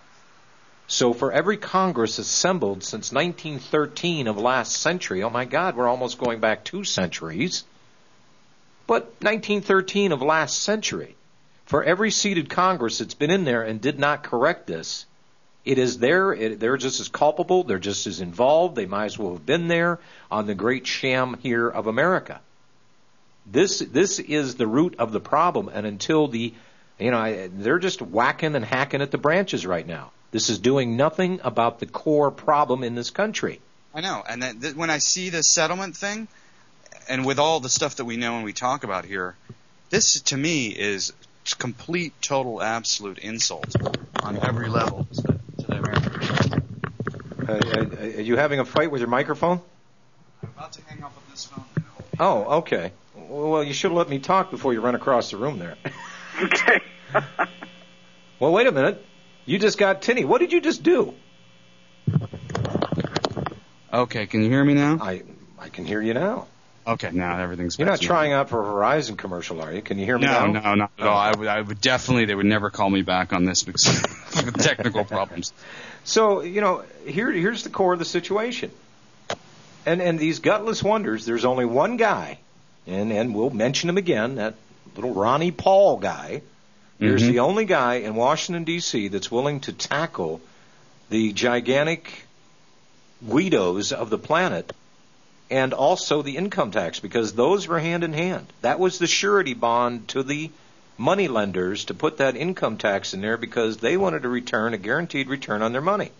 So for every Congress assembled since nineteen thirteen of last century, oh my God, we're almost going back two centuries, but nineteen thirteen of last century, for every seated Congress that's been in there and did not correct this, it is there. It, they're just as culpable. They're just as involved. They might as well have been there on the great sham here of America. This this is the root of the problem, and until the You know, I, they're just whacking and hacking at the branches right now. This is doing nothing about the core problem in this country. I know, and that, that when I see this settlement thing, and with all the stuff that we know and we talk about here, this to me is complete, total, absolute insult on every level to the, to the American people. Uh, are you having a fight with your microphone? I'm about to hang up on this phone. Oh, okay. Well, you should have let me talk before you run across the room there. Okay. Well, wait a minute. You just got tinny. What did you just do? Okay, can you hear me now? I I can hear you now. Okay, now everything's You're not back. trying out for a Verizon commercial, are you? Can you hear me no, now? No, not at all. I would, I would definitely, they would never call me back on this because of technical problems. So, you know, here here's the core of the situation. And and these gutless wonders, there's only one guy, and, and we'll mention him again, that little Ronnie Paul guy. There's Mm-hmm. the only guy in Washington, D C that's willing to tackle the gigantic Guidos of the planet and also the income tax, because those were hand in hand. That was the surety bond to the money lenders to put that income tax in there because they wanted to return a guaranteed return on their money.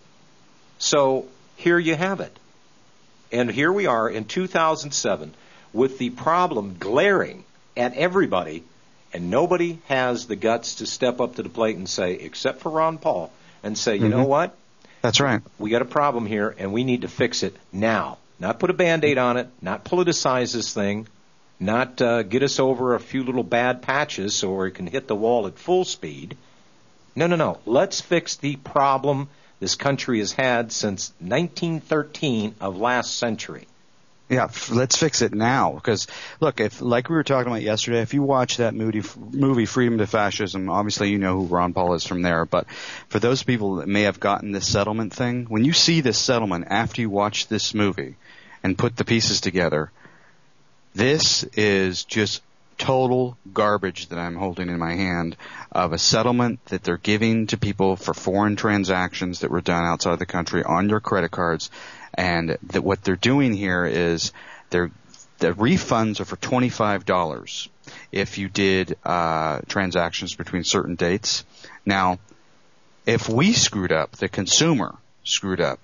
So here you have it. And here we are in two thousand seven with the problem glaring at everybody, and nobody has the guts to step up to the plate and say, except for Ron Paul, and say, you Mm-hmm. know what? That's right. We got a problem here, and we need to fix it now. Not put a Band-Aid on it, not politicize this thing, not uh, get us over a few little bad patches so we can hit the wall at full speed. No, no, no. Let's fix the problem this country has had since nineteen thirteen of last century. Yeah, f- let's fix it now. Because, look, if like we were talking about yesterday, if you watch that movie, movie Freedom to Fascism, obviously you know who Ron Paul is from there. But for those people that may have gotten this settlement thing, when you see this settlement after you watch this movie and put the pieces together, this is just total garbage that I'm holding in my hand of a settlement that they're giving to people for foreign transactions that were done outside the country on your credit cards. And that what they're doing here is they're, the refunds are for twenty-five dollars if you did uh, transactions between certain dates. Now, if we screwed up, the consumer screwed up,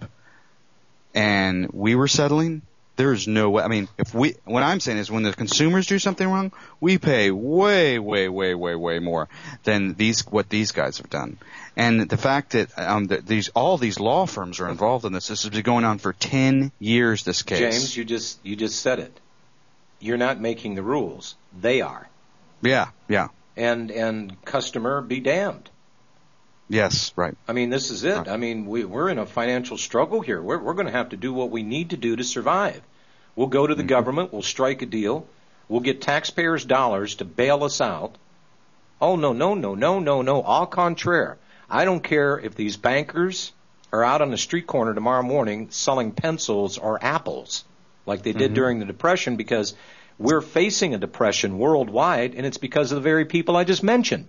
and we were settling, there is no way. I mean, if we, what I'm saying is when the consumers do something wrong, we pay way, way, way, way, way more than these, what these guys have done. And the fact that, um, that these, all these law firms are involved in this, this has been going on for ten years, this case. James, you just, you just said it. You're not making the rules. They are. Yeah, yeah. And, and customer be damned. Yes, right. I mean, this is it. Right. I mean, we, we're in a financial struggle here. We're, we're going to have to do what we need to do to survive. We'll go to the mm-hmm. government. We'll strike a deal. We'll get taxpayers' dollars to bail us out. Oh, no, no, no, no, no, no. Au contraire. I don't care if these bankers are out on the street corner tomorrow morning selling pencils or apples like they did mm-hmm. during the Depression, because we're facing a depression worldwide, and it's because of the very people I just mentioned.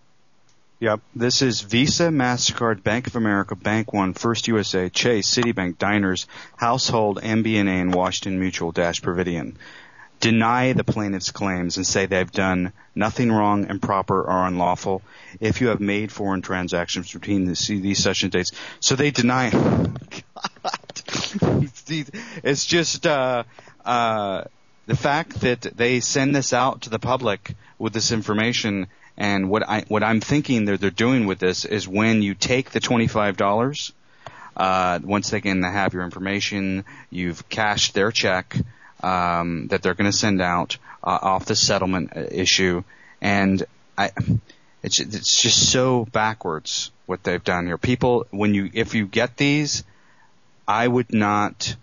Yep. This is Visa, MasterCard, Bank of America, Bank One, First U S A, Chase, Citibank, Diners, Household, M B N A, and Washington Mutual dash Providian. Deny the plaintiff's claims and say they've done nothing wrong, improper, or unlawful if you have made foreign transactions between the, these session dates. So they deny it. God. It's just uh, uh, the fact that they send this out to the public with this information. And what I what I'm thinking that they're doing with this is when you take the twenty-five dollars, uh, once they can have your information, you've cashed their check um, that they're going to send out uh, off the settlement issue, and I, it's it's just so backwards what they've done here. People, when you if you get these, I would not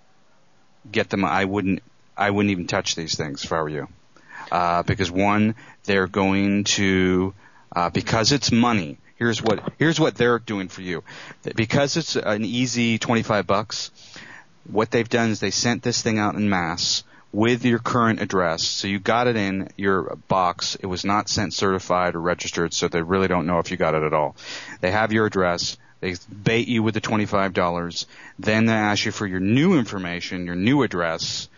get them. I wouldn't. I wouldn't even touch these things if I were you. Uh, because one, they're going to, uh, because it's money. Here's what, here's what they're doing for you. Because it's an easy twenty-five bucks, what they've done is they sent this thing out in mass with your current address. So you got it in your box. It was not sent certified or registered, so they really don't know if you got it at all. They have your address. They bait you with the twenty-five dollars. Then they ask you for your new information, your new address.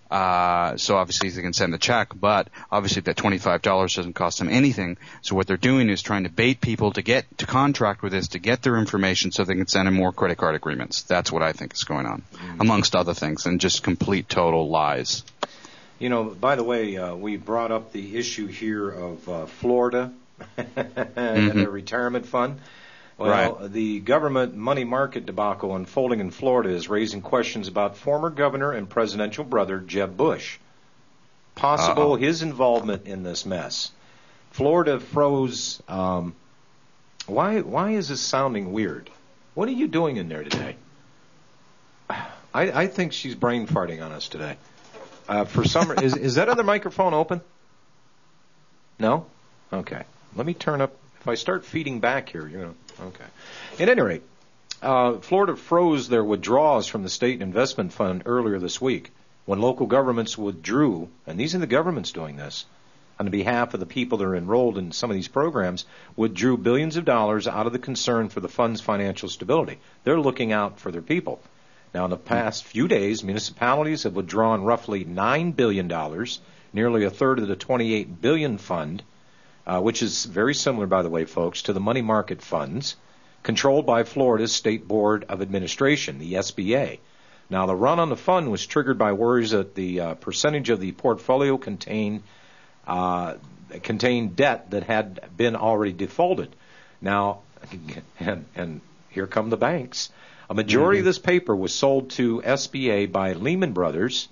Uh, so obviously they can send the check, but obviously that twenty-five dollars doesn't cost them anything. So what they're doing is trying to bait people to get to contract with this, to get their information so they can send them more credit card agreements. That's what I think is going on, mm-hmm. amongst other things, and just complete total lies. You know, by the way, uh, we brought up the issue here of uh, Florida mm-hmm. and their retirement fund. Well, right. The government money market debacle unfolding in Florida is raising questions about former governor and presidential brother Jeb Bush. Possible Uh-oh. his involvement in this mess. Florida froze. Um, why? Why is this sounding weird? What are you doing in there today? I, I think she's brain farting on us today. Uh, for some, is is that other microphone open? No? Okay. Let me turn up. If I start feeding back here, you know. Okay. At any rate, uh, Florida froze their withdrawals from the state investment fund earlier this week when local governments withdrew, and these are the governments doing this, on behalf of the people that are enrolled in some of these programs, withdrew billions of dollars out of the concern for the fund's financial stability. They're looking out for their people. Now, in the past few days, municipalities have withdrawn roughly nine billion dollars, nearly a third of the twenty-eight billion dollars fund, Uh, which is very similar, by the way, folks, to the money market funds controlled by Florida's State Board of Administration, the S B A. Now, the run on the fund was triggered by worries that the uh, percentage of the portfolio contained uh, contained debt that had been already defaulted. Now, and, and here come the banks. A majority mm-hmm. of this paper was sold to S B A by Lehman Brothers.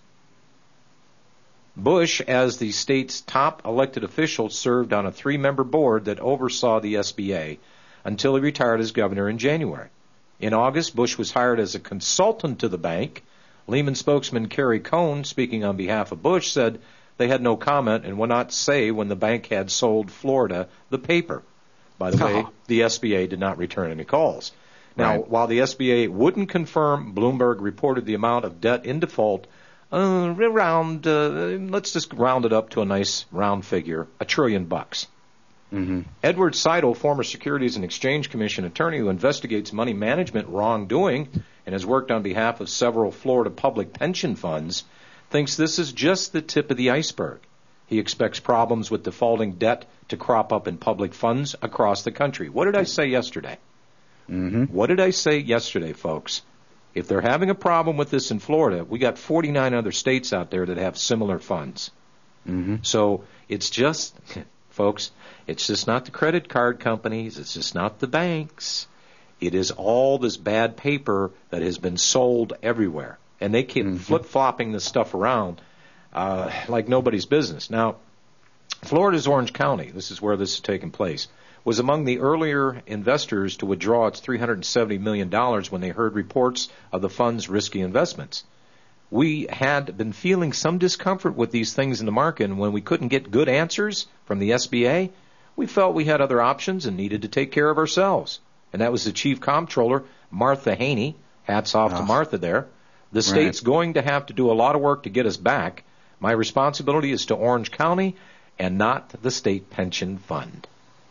Bush, as the state's top elected official, served on a three-member board that oversaw the S B A until he retired as governor in January. In August, Bush was hired as a consultant to the bank. Lehman spokesman Kerry Cohn, speaking on behalf of Bush, said they had no comment and would not say when the bank had sold Florida the paper. By the way, the S B A did not return any calls. Now, right. while the S B A wouldn't confirm, Bloomberg reported the amount of debt in default Uh, around, uh, let's just round it up to a nice round figure, a trillion bucks. Mm-hmm. Edward Seidel, former Securities and Exchange Commission attorney who investigates money management wrongdoing and has worked on behalf of several Florida public pension funds, thinks this is just the tip of the iceberg. He expects problems with defaulting debt to crop up in public funds across the country. What did I say yesterday? Mm-hmm. What did I say yesterday, folks? If they're having a problem with this in Florida, we got forty-nine other states out there that have similar funds. Mm-hmm. So it's just, folks, it's just not the credit card companies. It's just not the banks. It is all this bad paper that has been sold everywhere. And they keep mm-hmm. flip-flopping this stuff around uh, like nobody's business. Now, Florida's Orange County, this is where this is taking place, was among the earlier investors to withdraw its three hundred seventy million dollars when they heard reports of the fund's risky investments. We had been feeling some discomfort with these things in the market, and when we couldn't get good answers from the S B A, we felt we had other options and needed to take care of ourselves. And that was the chief comptroller, Martha Haney. Hats off oh. to Martha there. The state's right. going to have to do a lot of work to get us back. My responsibility is to Orange County and not the state pension fund.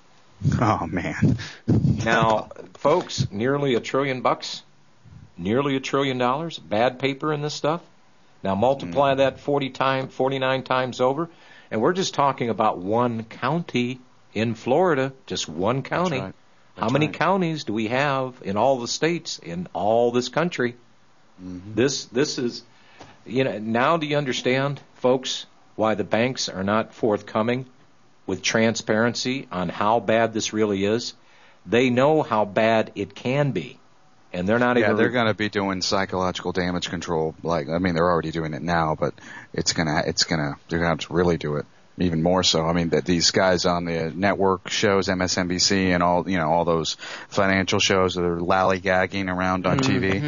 Oh, man. Now, folks, nearly a trillion bucks, nearly a trillion dollars, bad paper in this stuff. Now, multiply mm. that forty times, forty-nine times over, and we're just talking about one county in Florida, just one county. That's right. That's How many right. counties do we have in all the states in all this country? Mm-hmm. This, this is, you know, now do you understand, folks, why the banks are not forthcoming with transparency on how bad this really is? They know how bad it can be, and they're not yeah, even... Yeah, they're going to be doing psychological damage control. Like, I mean, they're already doing it now, but it's gonna, it's gonna, they're gonna have to really do it even more so. I mean, that these guys on the network shows, M S N B C, and all, you know, all those financial shows that are lollygagging around on mm-hmm. T V.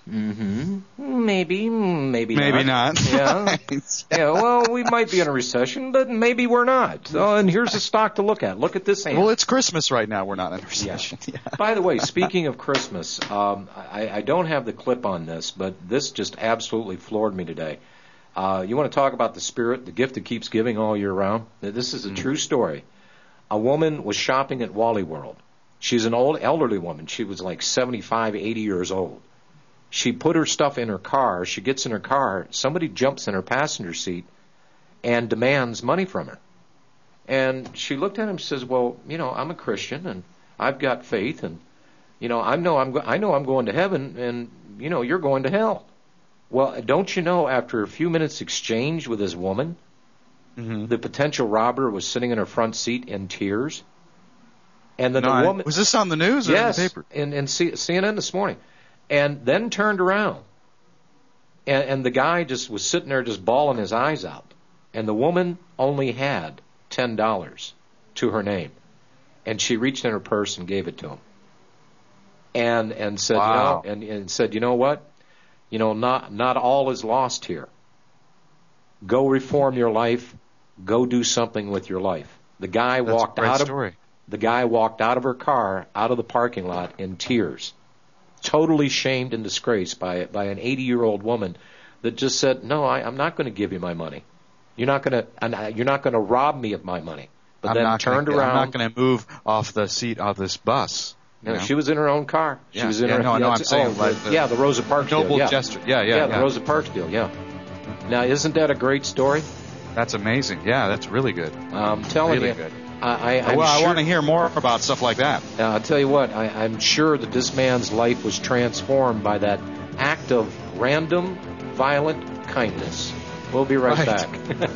Mm-hmm. Maybe, maybe, maybe not. not. Yeah. yeah. Well, we might be in a recession, but maybe we're not. So, and here's a stock to look at. Look at this. Hand. Well, it's Christmas right now. We're not in a recession. Yeah. Yeah. By the way, speaking of Christmas, um, I, I don't have the clip on this, but this just absolutely floored me today. Uh, you want to talk about the spirit, the gift that keeps giving all year round? This is a mm. true story. A woman was shopping at Wally World. She's an old elderly woman. She was like seventy-five, eighty years old. She put her stuff in her car. She gets in her car. Somebody jumps in her passenger seat and demands money from her. And she looked at him and says, well, you know, I'm a Christian and I've got faith and, you know, I know I'm, go- I know I'm going to heaven and, you know, you're going to hell. Well, don't you know after a few minutes exchange with this woman, mm-hmm. the potential robber was sitting in her front seat in tears? And then no, the woman... Was this on the news or yes, in the paper? in, in C- C N N this morning. And then turned around. And, and the guy just was sitting there just bawling his eyes out. And the woman only had ten dollars to her name. And she reached in her purse and gave it to him. And and said, wow. you know, and, and said, you know what? You know, not not all is lost here. Go reform your life. Go do something with your life. The guy That's walked a great out of story. the guy walked out of her car, out of the parking lot in tears, totally shamed and disgraced by by an eighty-year-old woman that just said, "No, I, I'm not going to give you my money. You're not going to you're not going to rob me of my money." But I'm then not turned gonna, around. I'm not going to move off the seat of this bus. No, know? she was in her own car. She yeah, was in yeah, her. No, yeah, no, I'm saying oh, like the, the yeah, the Rosa Parks noble deal. Yeah. gesture. Yeah, yeah, yeah, yeah. the Rosa Parks deal. Yeah. Now, isn't that a great story? That's amazing. Yeah, that's really good. I'm telling really you. Good. I, I, I'm well, sure, I want to hear more about stuff like that. Now, I'll tell you what. I, I'm sure that this man's life was transformed by that act of random, violent kindness. We'll be right, right. back.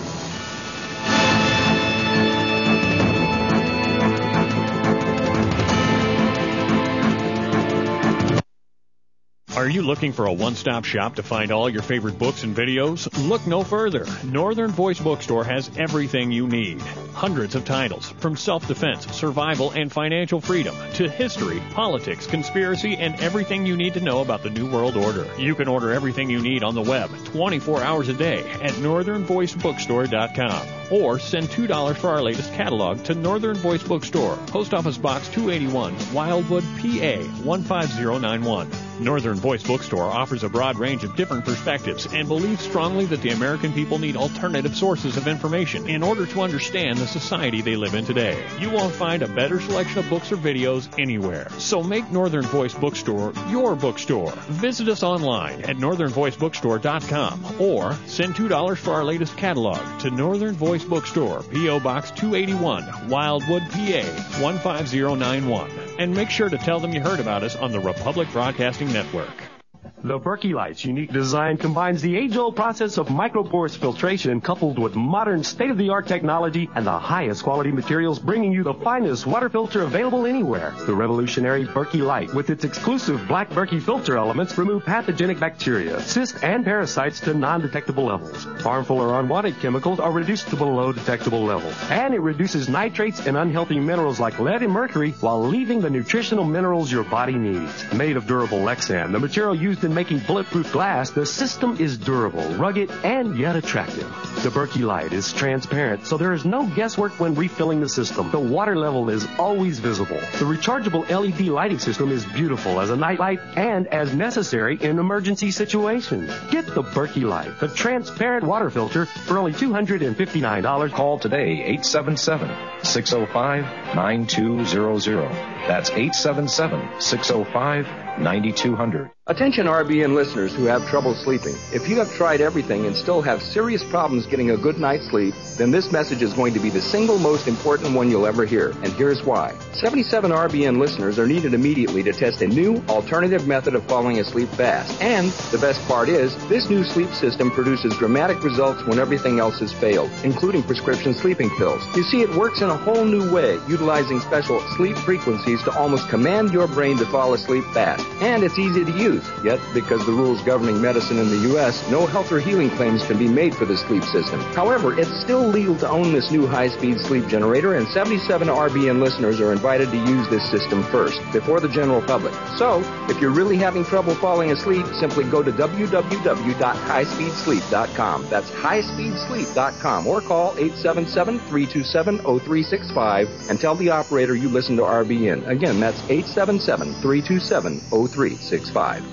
Are you looking for a one-stop shop to find all your favorite books and videos? Look no further. Northern Voice Bookstore has everything you need. Hundreds of titles, from self-defense, survival, and financial freedom, to history, politics, conspiracy, and everything you need to know about the New World Order. You can order everything you need on the web, twenty-four hours a day, at northern voice bookstore dot com. Or send two dollars for our latest catalog to Northern Voice Bookstore, Post Office Box two eighty-one, Wildwood, P A one five zero nine one. Northern Voice Bookstore offers a broad range of different perspectives and believes strongly that the American people need alternative sources of information in order to understand the society they live in today. You won't find a better selection of books or videos anywhere. So make Northern Voice Bookstore your bookstore. Visit us online at northern voice bookstore dot com or send two dollars for our latest catalog to Northern Voice Bookstore, P O Box two eighty-one, Wildwood, P A one five zero nine one. And make sure to tell them you heard about us on the Republic Broadcasting Network. The Berkey Light's unique design combines the age-old process of micropores filtration coupled with modern state-of-the-art technology and the highest quality materials, bringing you the finest water filter available anywhere. The revolutionary Berkey Light, with its exclusive black Berkey filter elements, remove pathogenic bacteria, cysts, and parasites to non-detectable levels. Harmful or unwanted chemicals are reduced to below detectable levels. And it reduces nitrates and unhealthy minerals like lead and mercury while leaving the nutritional minerals your body needs. Made of durable Lexan, the material used in making bulletproof glass, the system is durable, rugged, and yet attractive. The Berkey Light is transparent, so there is no guesswork when refilling the system. The water level is always visible. The rechargeable L E D lighting system is beautiful as a night light and as necessary in emergency situations. Get the Berkey Light, the transparent water filter, for only two hundred fifty-nine dollars. Call today, eight seven seven, six oh five, nine two zero zero. That's eight seven seven, six oh five, nine two zero zero. Attention R B N listeners who have trouble sleeping. If you have tried everything and still have serious problems getting a good night's sleep, then this message is going to be the single most important one you'll ever hear. And here's why. seventy-seven R B N listeners are needed immediately to test a new alternative method of falling asleep fast. And the best part is, this new sleep system produces dramatic results when everything else has failed, including prescription sleeping pills. You see, it works in a whole new way, utilizing special sleep frequencies to almost command your brain to fall asleep fast. And it's easy to use. Yet, because the rules governing medicine in the U S, no health or healing claims can be made for the sleep system. However, it's still legal to own this new high-speed sleep generator, and seventy-seven R B N listeners are invited to use this system first, before the general public. So, if you're really having trouble falling asleep, simply go to w w w dot high speed sleep dot com. That's high speed sleep dot com, or call eight seven seven, three two seven, zero three six five and tell the operator you listen to R B N. Again, that's eight seven seven, three two seven, zero three six five.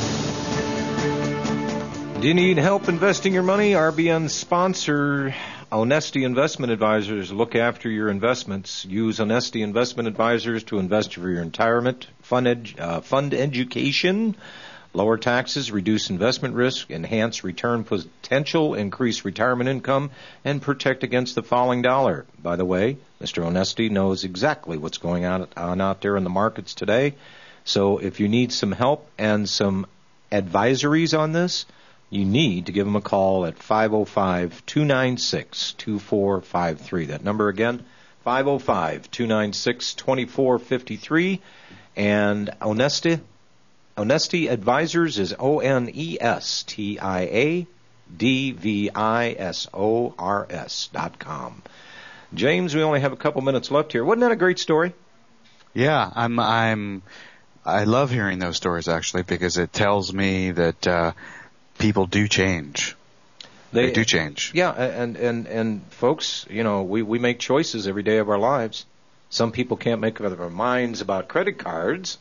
Do you need help investing your money? R B N sponsor Onesti Investment Advisors look after your investments. Use Onesti Investment Advisors to invest for your retirement, fund, ed- uh, fund education, lower taxes, reduce investment risk, enhance return potential, increase retirement income, and protect against the falling dollar. By the way, Mister Onesti knows exactly what's going on, on out there in the markets today. So if you need some help and some advisories on this, you need to give him a call at five oh five, two nine six, two four five three. That number again, five oh five, two nine six, two four five three. And Onesti, Onesti Advisors is O N E S T I A D V I S O R S dot com. James, we only have a couple minutes left here. Wasn't that a great story? Yeah, I'm, I'm, I love hearing those stories actually, because it tells me that, uh, people do change. They, they do change. Yeah, and, and, and folks, you know, we, we make choices every day of our lives. Some people can't make up their minds about credit cards.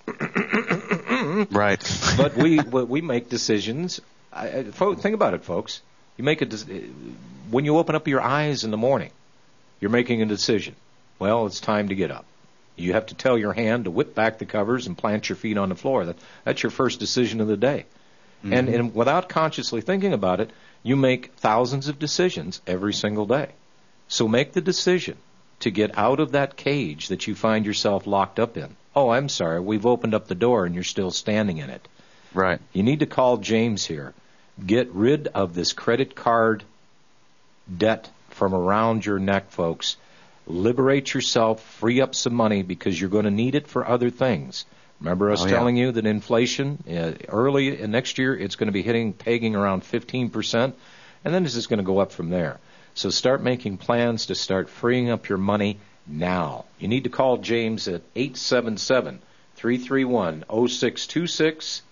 Right. But we we make decisions. I, think about it, folks. You make a when you open up your eyes in the morning, you're making a decision. Well, it's time to get up. You have to tell your hand to whip back the covers and plant your feet on the floor. That that's your first decision of the day. Mm-hmm. And, and without consciously thinking about it, you make thousands of decisions every single day. So make the decision to get out of that cage that you find yourself locked up in. Oh, I'm sorry, we've opened up the door and you're still standing in it. Right. You need to call James here. Get rid of this credit card debt from around your neck, folks. Liberate yourself, free up some money because you're going to need it for other things. Remember us oh, telling yeah. you that inflation, uh, early in next year, it's going to be hitting, pegging around fifteen percent, and then this is going to go up from there. So start making plans to start freeing up your money now. You need to call James at eight seven seven, three three one, zero six two six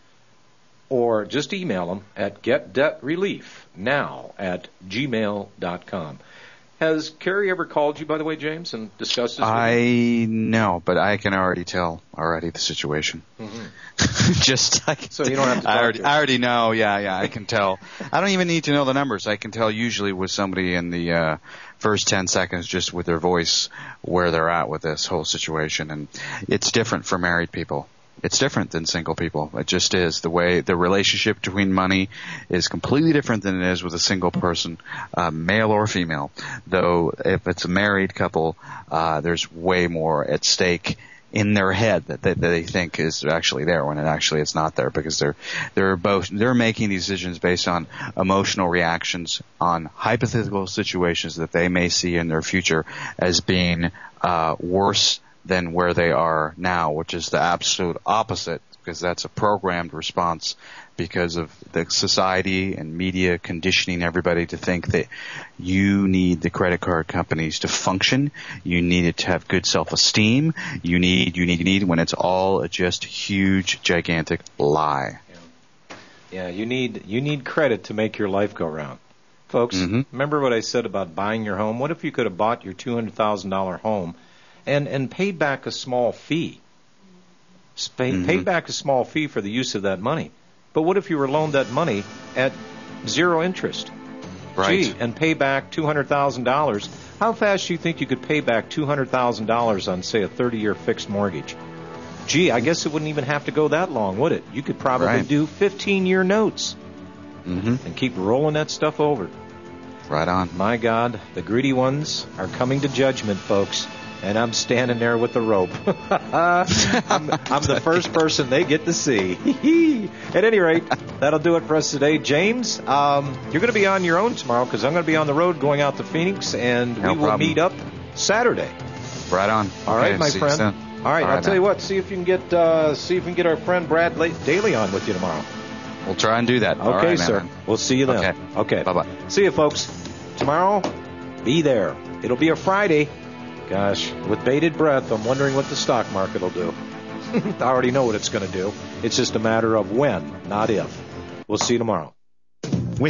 or just email him at getdebtreliefnow at gmail dot com. Has Kerry ever called you, by the way, James, and discussed this with I you? know, but I can already tell already the situation. Mm-hmm. Just I can so you don't have to talk I already, to I already know. Yeah, yeah, I can tell. I don't even need to know the numbers. I can tell usually with somebody in the uh, first ten seconds, just with their voice, where they're at with this whole situation, and it's different for married people. It's different than single people. It just is. The way the relationship between money is completely different than it is with a single person, uh, male or female. Though if it's a married couple, uh, there's way more at stake in their head that they, that they think is actually there when it actually it's not there, because they're they're both they're making these decisions based on emotional reactions on hypothetical situations that they may see in their future as being uh, worse than where they are now, which is the absolute opposite, because that's a programmed response because of the society and media conditioning everybody to think that you need the credit card companies to function, you need it to have good self-esteem, you need, you need, you need, when it's all a just huge, gigantic lie. Yeah, yeah you need, you need credit to make your life go round. Folks, mm-hmm. Remember what I said about buying your home? What if you could have bought your two hundred thousand dollars home and, and paid back a small fee? Pay, mm-hmm. Paid back a small fee for the use of that money. But what if you were loaned that money at zero interest? Right. Gee, and pay back two hundred thousand dollars. How fast do you think you could pay back two hundred thousand dollars on, say, a thirty-year fixed mortgage? Gee, I guess it wouldn't even have to go that long, would it? You could probably right. do fifteen-year notes mm-hmm. and keep rolling that stuff over. Right on. My God, the greedy ones are coming to judgment, folks. And I'm standing there with the rope. I'm, I'm the first person they get to see. At any rate, that'll do it for us today. James, um, you're going to be on your own tomorrow because I'm going to be on the road going out to Phoenix, and no we will problem. meet up Saturday. Right on. All okay, right, my see friend. You All soon. right, All right I'll tell man. you what. See if you can get uh, see if we can get our friend Brad Daly on with you tomorrow. We'll try and do that. Okay, All right, sir. man. We'll see you then. Okay. Okay. Bye bye. See you, folks. Tomorrow, be there. It'll be a Friday. Gosh, with bated breath, I'm wondering what the stock market will do. I already know what it's going to do. It's just a matter of when, not if. We'll see you tomorrow.